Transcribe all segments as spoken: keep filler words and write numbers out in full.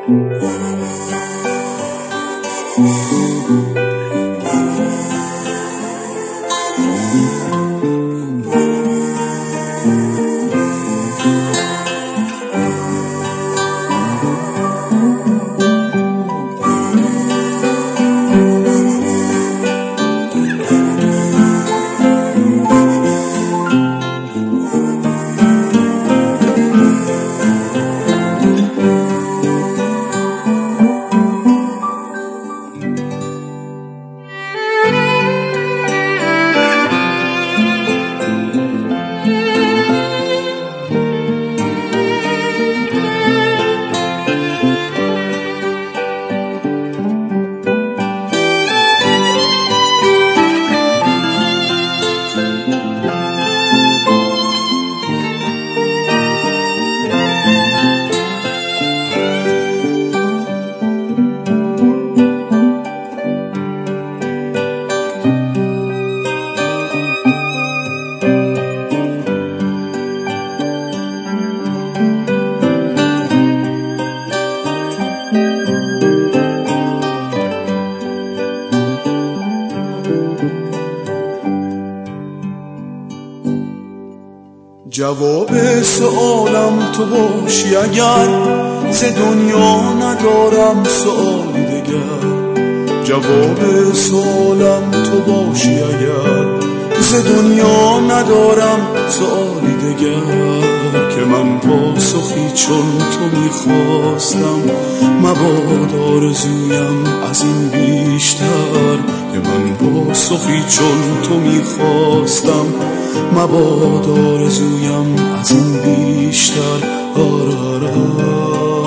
جواب سوالم تو باشی اگر ز دنیا ندارم سؤالی دگر. جواب سوالم تو باشی اگر ز دنیا ندارم سؤالی دگر. که من پاسخی چون تو میخواستم مباد آرزویم از این بیشتر. که من پاسخی چون تو میخواستم مباد آرزویم از این بیشتر. آرارا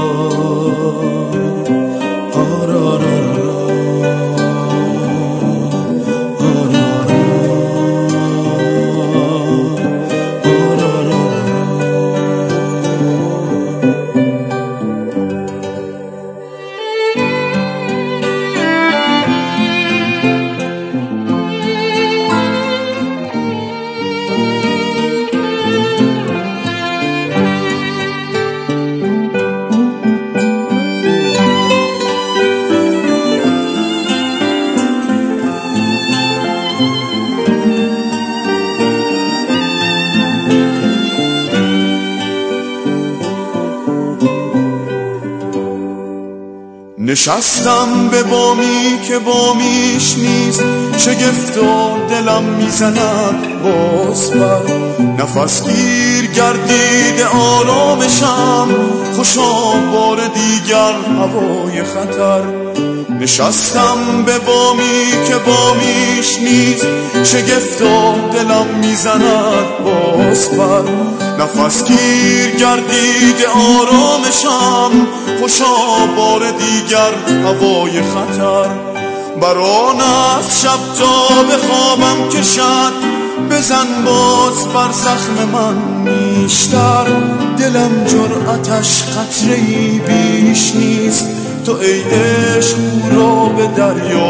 نشستم به بامی که بامیش نیست، شگفتا دلم میزند باز بر. نفس گیر گردید آرامشم، خوشا بار دیگر هوای خطر. نشستم به بامی که بامیش نیست، شگفتا دلم میزند باز بر. نفس گیر گردید آرامشم، خوشا بار دیگر هوای خطر. بران از شب تا بخوابم کشد، بزن باز بر زخم من نیشتر. دلم جرأتش قطره‌ای بیش نیست، تو ای عشق او را به دریا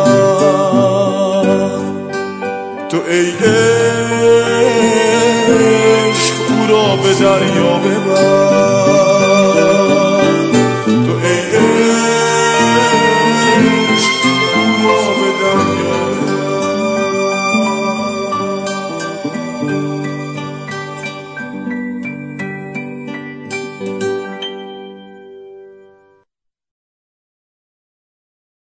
ببر. تو ای عشق او را به دریا ببر.